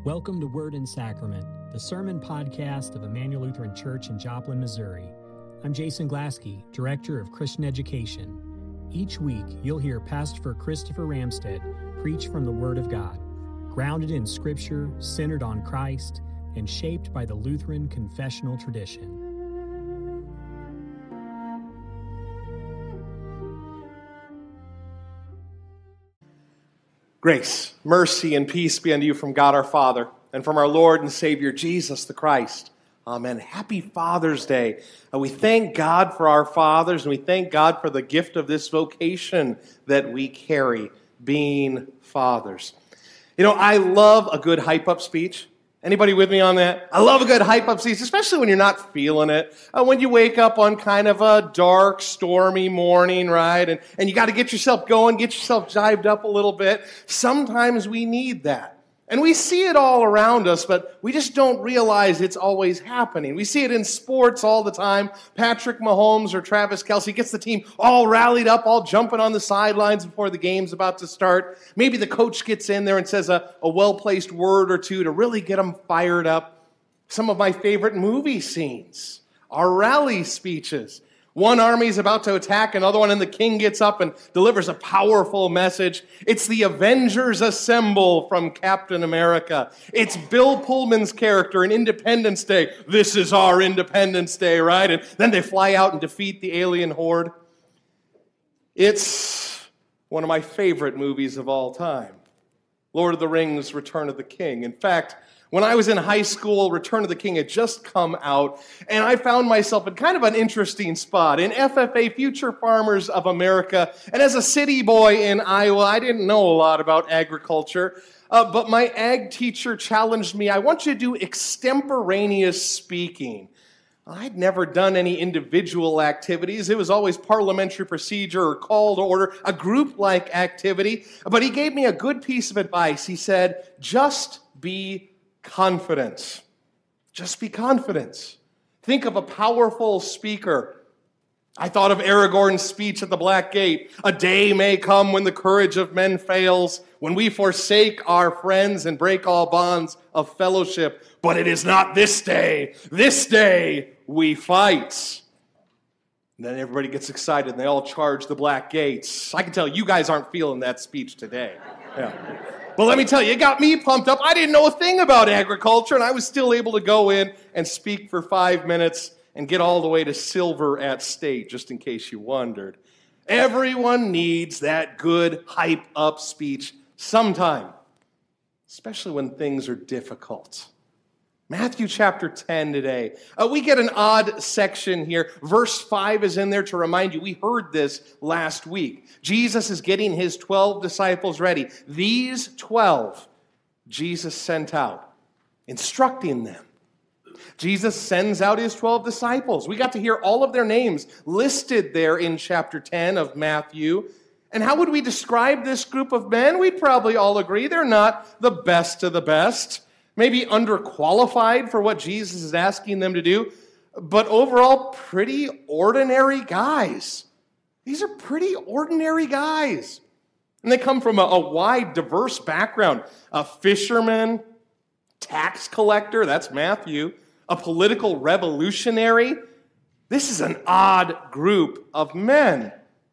Welcome to Word and Sacrament, the sermon podcast of Emmanuel Lutheran Church in Joplin, Missouri. I'm Jason Glaske, Director of Christian Education. Each week, you'll hear Pastor Christopher Ramstead preach from the Word of God, grounded in Scripture, centered on Christ, and shaped by the Lutheran confessional tradition. Grace, mercy, and peace be unto you from God our Father and from our Lord and Savior Jesus the Christ. Amen. Happy Father's Day. We thank God for our fathers, and we thank God for the gift of this vocation that we carry, being fathers. You know, I love a good hype-up speech. Anybody with me on that? I love a good hype-up speech, especially when you're not feeling it. When you wake up on kind of a dark, stormy morning, right? And you got to get yourself going, get yourself jived up a little bit. Sometimes we need that. And we see it all around us, but we just don't realize it's always happening. We see it in sports all the time. Patrick Mahomes or Travis Kelce gets the team all rallied up, all jumping on the sidelines before the game's about to start. Maybe the coach gets in there and says a well-placed word or two to really get them fired up. Some of my favorite movie scenes are rally speeches. One army's about to attack another one, and the king gets up and delivers a powerful message. It's the Avengers Assemble from Captain America. It's Bill Pullman's character in Independence Day. This is our Independence Day, right? And then they fly out and defeat the alien horde. It's one of my favorite movies of all time. Lord of the Rings, Return of the King. In fact, when I was in high school, Return of the King had just come out, and I found myself in kind of an interesting spot in FFA, Future Farmers of America. And as a city boy in Iowa, I didn't know a lot about agriculture, but my ag teacher challenged me, I want you to do extemporaneous speaking. I'd never done any individual activities. It was always parliamentary procedure or call to order, a group-like activity. But he gave me a good piece of advice. He said, just be confident. Just be confident. Think of a powerful speaker. I thought of Aragorn's speech at the Black Gate. A day may come when the courage of men fails, when we forsake our friends and break all bonds of fellowship. But it is not this day. This day we fight. And then everybody gets excited and they all charge the Black Gates. I can tell you guys aren't feeling that speech today. Yeah. But let me tell you, it got me pumped up. I didn't know a thing about agriculture, and I was still able to go in and speak for 5 minutes and get all the way to silver at state, just in case you wondered. Everyone needs that good hype-up speech sometime, especially when things are difficult. Matthew chapter 10 today. We get an odd section here. Verse 5 is in there to remind you. We heard this last week. Jesus is getting his 12 disciples ready. These 12, Jesus sent out, instructing them. Jesus sends out his 12 disciples. We got to hear all of their names listed there in chapter 10 of Matthew. And how would we describe this group of men? We'd probably all agree they're not the best of the best. Maybe underqualified for what Jesus is asking them to do, but overall pretty ordinary guys. These are pretty ordinary guys. And they come from a wide, diverse background. A fisherman, tax collector, that's Matthew, a political revolutionary. This is an odd group of men.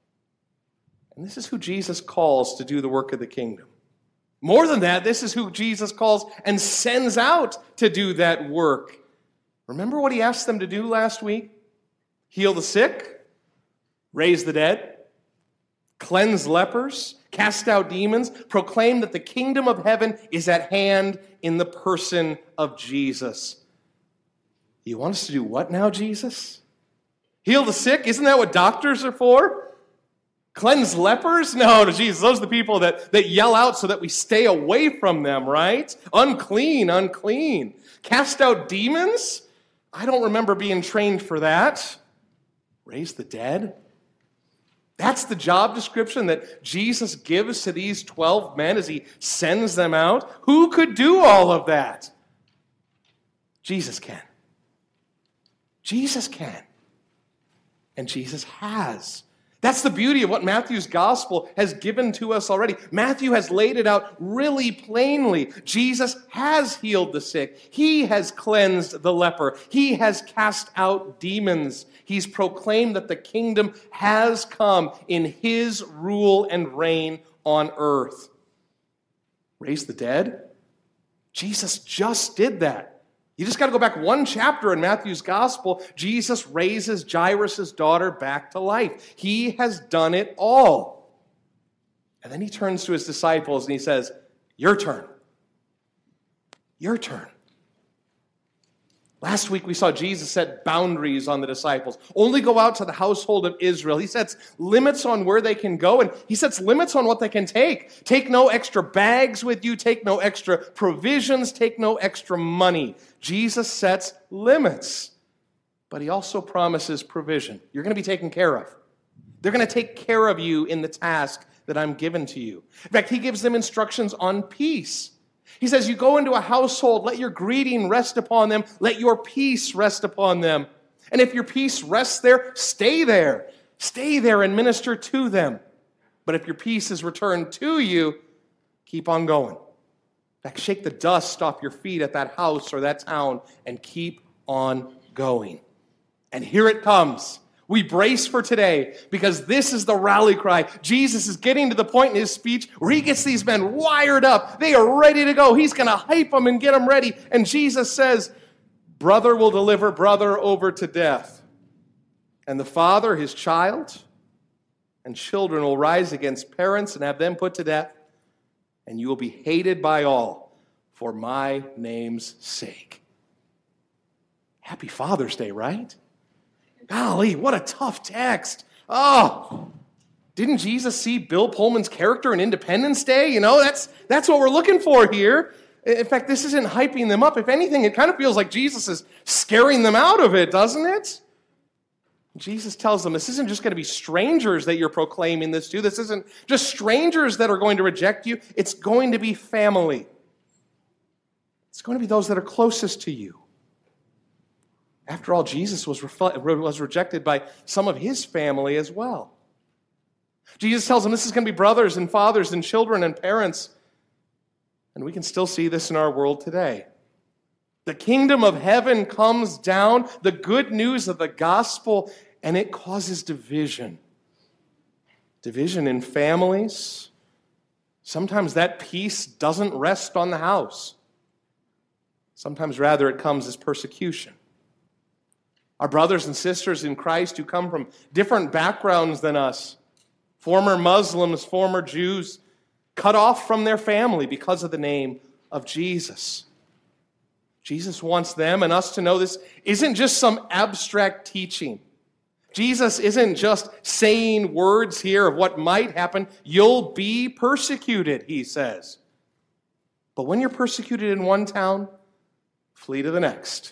And this is who Jesus calls to do the work of the kingdom. More than that, this is who Jesus calls and sends out to do that work. Remember what he asked them to do last week? Heal the sick, raise the dead, cleanse lepers, cast out demons, proclaim that the kingdom of heaven is at hand in the person of Jesus. You want us to do what now, Jesus? Heal the sick? Isn't that what doctors are for? Cleanse lepers? No, Jesus, those are the people that yell out so that we stay away from them, right? Unclean, unclean. Cast out demons? I don't remember being trained for that. Raise the dead? That's the job description that Jesus gives to these 12 men as he sends them out. Who could do all of that? Jesus can. Jesus can. And Jesus has. That's the beauty of what Matthew's gospel has given to us already. Matthew has laid it out really plainly. Jesus has healed the sick. He has cleansed the leper. He has cast out demons. He's proclaimed that the kingdom has come in his rule and reign on earth. Raise the dead? Jesus just did that. You just got to go back one chapter in Matthew's gospel. Jesus raises Jairus' daughter back to life. He has done it all. And then he turns to his disciples and he says, your turn. Your turn. Last week we saw Jesus set boundaries on the disciples. Only go out to the household of Israel. He sets limits on where they can go, and he sets limits on what they can take. Take no extra bags with you. Take no extra provisions. Take no extra money. Jesus sets limits, but he also promises provision. You're going to be taken care of. They're going to take care of you in the task that I'm given to you. In fact, he gives them instructions on peace. He says, you go into a household, let your greeting rest upon them, let your peace rest upon them. And if your peace rests there, stay there. Stay there and minister to them. But if your peace is returned to you, keep on going. In fact, shake the dust off your feet at that house or that town and keep on going. And here it comes. We brace for today because this is the rally cry. Jesus is getting to the point in his speech where he gets these men wired up. They are ready to go. He's going to hype them and get them ready. And Jesus says, brother will deliver brother over to death. And the father, his child, and children will rise against parents and have them put to death. And you will be hated by all for my name's sake. Happy Father's Day, right? Golly, what a tough text. Oh, didn't Jesus see Bill Pullman's character in Independence Day? You know, that's what we're looking for here. In fact, this isn't hyping them up. If anything, it kind of feels like Jesus is scaring them out of it, doesn't it? Jesus tells them this isn't just going to be strangers that you're proclaiming this to. This isn't just strangers that are going to reject you. It's going to be family. It's going to be those that are closest to you. After all, Jesus was rejected by some of his family as well. Jesus tells them this is going to be brothers and fathers and children and parents. And we can still see this in our world today. The kingdom of heaven comes down, the good news of the gospel, and it causes division. Division in families. Sometimes that peace doesn't rest on the house. Sometimes rather it comes as persecution. Our brothers and sisters in Christ who come from different backgrounds than us, former Muslims, former Jews, cut off from their family because of the name of Jesus. Jesus wants them and us to know this isn't just some abstract teaching. Jesus isn't just saying words here of what might happen. You'll be persecuted, he says. But when you're persecuted in one town, flee to the next.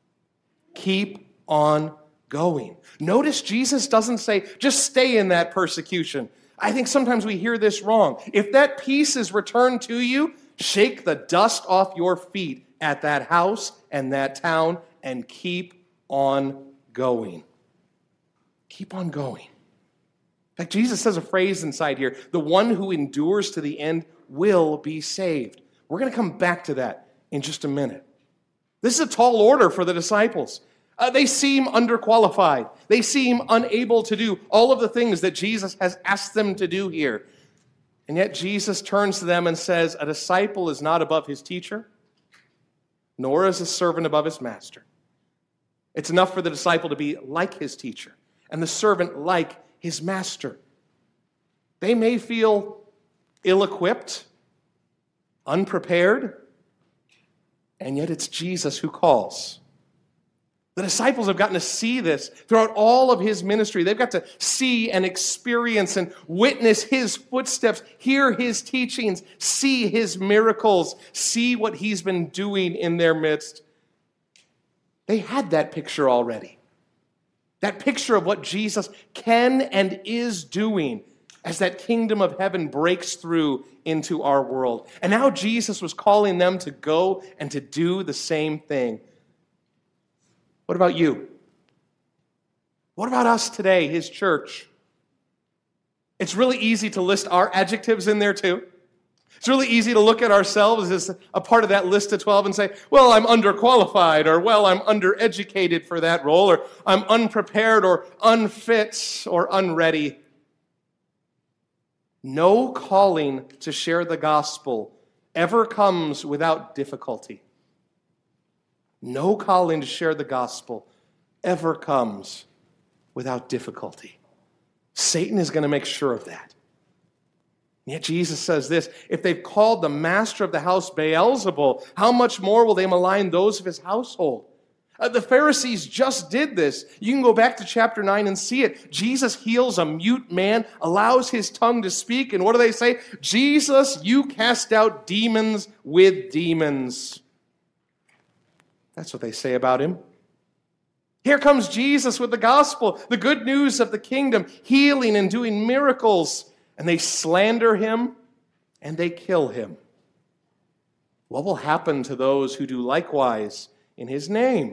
Keep on going. Notice Jesus doesn't say, just stay in that persecution. I think sometimes we hear this wrong. If that peace is returned to you, shake the dust off your feet at that house and that town and keep on going. Keep on going. In fact, Jesus says a phrase inside here, the one who endures to the end will be saved. We're going to come back to that in just a minute. This is a tall order for the disciples. They seem underqualified. They seem unable to do all of the things that Jesus has asked them to do here. And yet Jesus turns to them and says, a disciple is not above his teacher, nor is a servant above his master. It's enough for the disciple to be like his teacher and the servant like his master. They may feel ill-equipped, unprepared, and yet it's Jesus who calls. The disciples have gotten to see this throughout all of his ministry. They've got to see and experience and witness his footsteps, hear his teachings, see his miracles, see what he's been doing in their midst. They had that picture already. That picture of what Jesus can and is doing as that kingdom of heaven breaks through into our world. And now Jesus was calling them to go and to do the same thing. What about you? What about us today, his church? It's really easy to list our adjectives in there too. It's really easy to look at ourselves as a part of that list of 12 and say, well, I'm underqualified, or well, I'm undereducated for that role, or I'm unprepared, or unfit, or unready. No calling to share the gospel ever comes without difficulty. No calling to share the gospel ever comes without difficulty. Satan is going to make sure of that. Yet Jesus says this, if they've called the master of the house Beelzebul, how much more will they malign those of his household? The Pharisees just did this. You can go back to chapter 9 and see it. Jesus heals a mute man, allows his tongue to speak, and what do they say? Jesus, you cast out demons with demons. That's what they say about him. Here comes Jesus with the gospel, the good news of the kingdom, healing and doing miracles. And they slander him and they kill him. What will happen to those who do likewise in his name?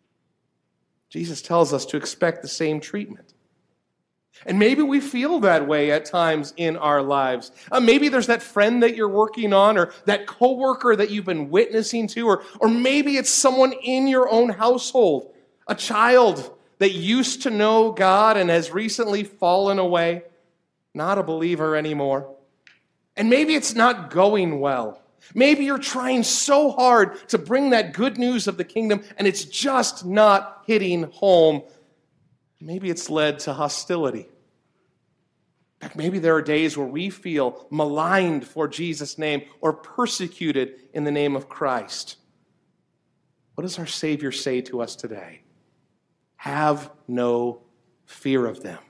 Jesus tells us to expect the same treatment. And maybe we feel that way at times in our lives. Maybe there's that friend that you're working on, or that coworker that you've been witnessing to, or maybe it's someone in your own household, a child that used to know God and has recently fallen away. Not a believer anymore. And maybe it's not going well. Maybe you're trying so hard to bring that good news of the kingdom and it's just not hitting home. Maybe it's led to hostility. In fact, maybe there are days where we feel maligned for Jesus' name or persecuted in the name of Christ. What does our Savior say to us today? Have no fear of them.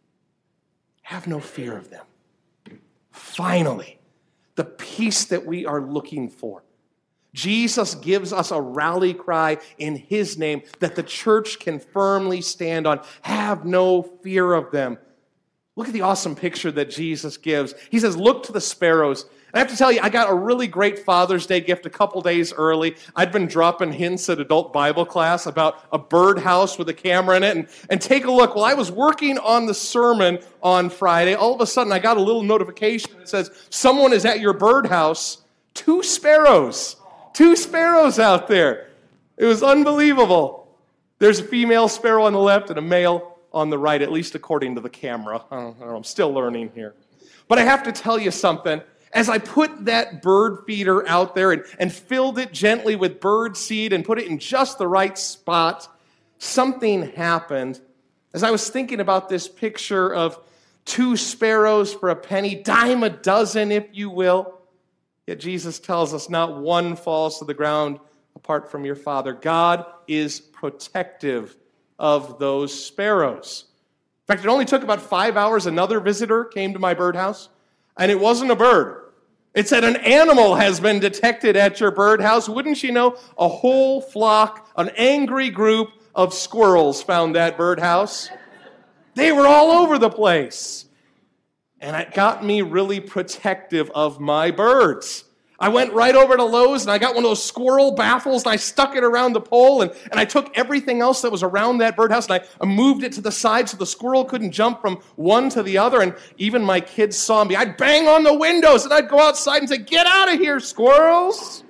Have no fear of them. Finally, the peace that we are looking for. Jesus gives us a rally cry in his name that the church can firmly stand on. Have no fear of them. Look at the awesome picture that Jesus gives. He says, look to the sparrows. I have to tell you, I got a really great Father's Day gift a couple days early. I'd been dropping hints at adult Bible class about a birdhouse with a camera in it. And take a look. While I was working on the sermon on Friday, all of a sudden I got a little notification that says, someone is at your birdhouse. 2 sparrows. 2 sparrows out there. It was unbelievable. There's a female sparrow on the left and a male on the right, at least according to the camera. I don't know, I'm still learning here. But I have to tell you something. As I put that bird feeder out there and filled it gently with bird seed and put it in just the right spot, something happened. As I was thinking about this picture of 2 sparrows for a penny, dime a dozen, if you will. Yet Jesus tells us not one falls to the ground apart from your Father. God is protective of those sparrows. In fact, it only took about 5 hours. Another visitor came to my birdhouse. And it wasn't a bird. It said an animal has been detected at your birdhouse. Wouldn't you know, a whole flock, an angry group of squirrels found that birdhouse. They were all over the place. And it got me really protective of my birds. I went right over to Lowe's and I got one of those squirrel baffles and I stuck it around the pole and I took everything else that was around that birdhouse and I moved it to the side so the squirrel couldn't jump from one to the other. And even my kids saw me. I'd bang on the windows and I'd go outside and say, "Get out of here, squirrels."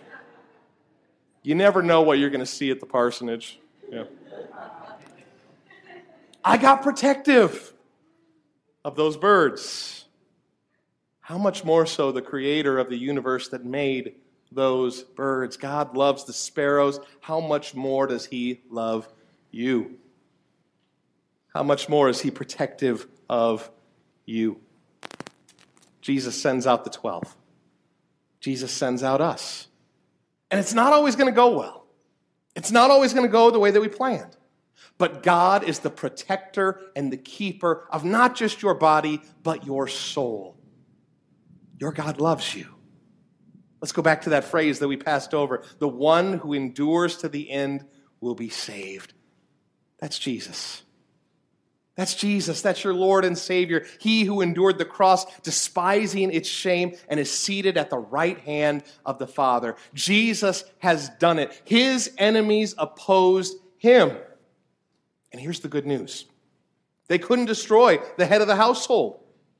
You never know what you're going to see at the parsonage. Yeah. I got protective of those birds. How much more so the creator of the universe that made those birds? God loves the sparrows. How much more does he love you? How much more is he protective of you? Jesus sends out the 12. Jesus sends out us. And it's not always going to go well. It's not always going to go the way that we planned. But God is the protector and the keeper of not just your body, but your soul. Your God loves you. Let's go back to that phrase that we passed over. The one who endures to the end will be saved. That's Jesus. That's Jesus. That's your Lord and Savior. He who endured the cross, despising its shame, and is seated at the right hand of the Father. Jesus has done it. His enemies opposed him. And here's the good news. They couldn't destroy the head of the household.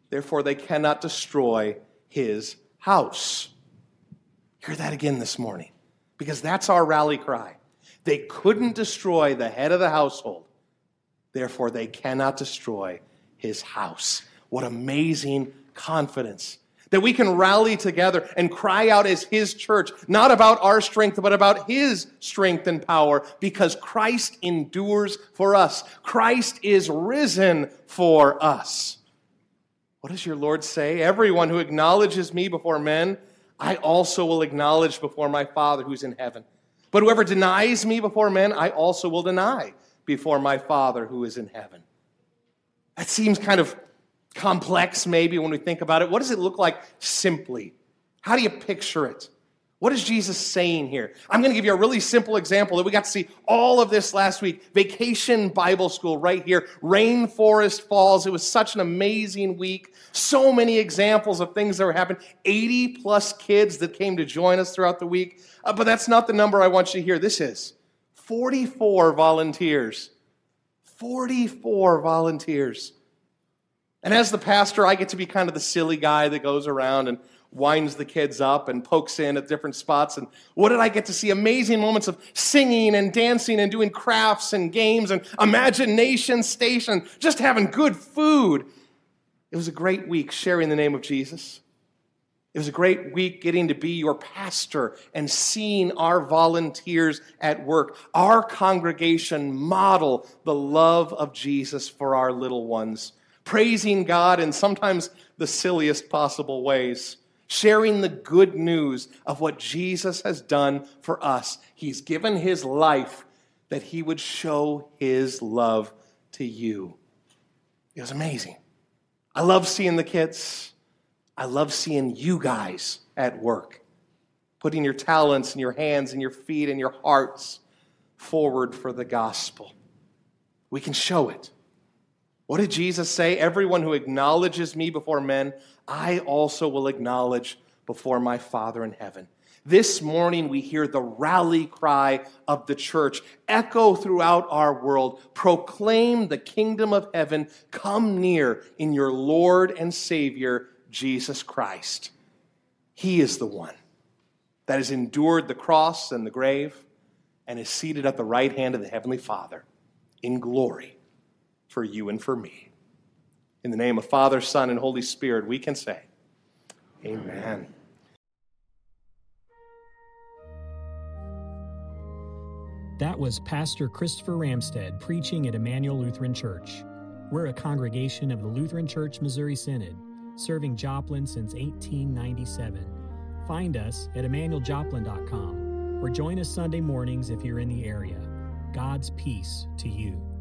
Therefore, they cannot destroy his house. Hear that again this morning, because that's our rally cry. They couldn't destroy the head of the household. Therefore, they cannot destroy his house. What amazing confidence that we can rally together and cry out as his church, not about our strength, but about his strength and power, because Christ endures for us. Christ is risen for us. What does your Lord say? Everyone who acknowledges me before men, I also will acknowledge before my Father who's in heaven. But whoever denies me before men, I also will deny before my Father who is in heaven. That seems kind of complex maybe when we think about it. What does it look like simply? How do you picture it? What is Jesus saying here? I'm going to give you a really simple example that we got to see all of this last week. Vacation Bible School right here, Rainforest Falls. It was such an amazing week. So many examples of things that were happening. 80 plus kids that came to join us throughout the week. But that's not the number I want you to hear. This is 44 volunteers. 44 volunteers. And as the pastor, I get to be kind of the silly guy that goes around and winds the kids up and pokes in at different spots. And what did I get to see? Amazing moments of singing and dancing and doing crafts and games and imagination station, just having good food. It was a great week sharing the name of Jesus. It was a great week getting to be your pastor and seeing our volunteers at work, our congregation model the love of Jesus for our little ones. Praising God in sometimes the silliest possible ways, sharing the good news of what Jesus has done for us. He's given his life that he would show his love to you. It was amazing. I love seeing the kids. I love seeing you guys at work, putting your talents and your hands and your feet and your hearts forward for the gospel. We can show it. What did Jesus say? Everyone who acknowledges me before men, I also will acknowledge before my Father in heaven. This morning we hear the rally cry of the church echo throughout our world. Proclaim the kingdom of heaven come near in your Lord and Savior, Jesus Christ. He is the one that has endured the cross and the grave and is seated at the right hand of the Heavenly Father in glory for you and for me. In the name of Father, Son, and Holy Spirit, we can say, Amen. That was Pastor Christopher Ramstead preaching at Emmanuel Lutheran Church. We're a congregation of the Lutheran Church Missouri Synod, serving Joplin since 1897. Find us at emmanueljoplin.com or join us Sunday mornings if you're in the area. God's peace to you.